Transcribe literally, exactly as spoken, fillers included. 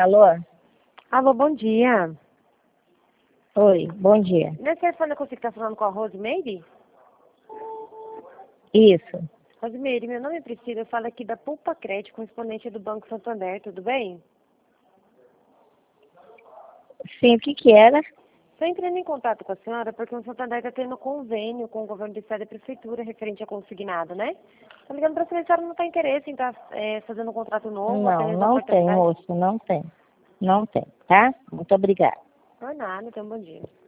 Alô? Alô, bom dia. Oi, bom dia. Nesse telefone eu consigo estar falando com a Rosemary? Isso. Rosemary, meu nome é Priscila, eu falo aqui da Pulpa Crédito, correspondente do Banco Santander, tudo bem? Sim, o que que era? Estou entrando em contato com a senhora porque o Santander está tendo convênio com o governo do estado e a prefeitura referente a consignado, né? Estou ligando para saber se a senhora não tem interesse em estar é, fazendo um contrato novo, até Não, mesmo não tem, oportunidade. moço, não tem. Não tem, tá? Muito obrigada. Por nada, então bom dia.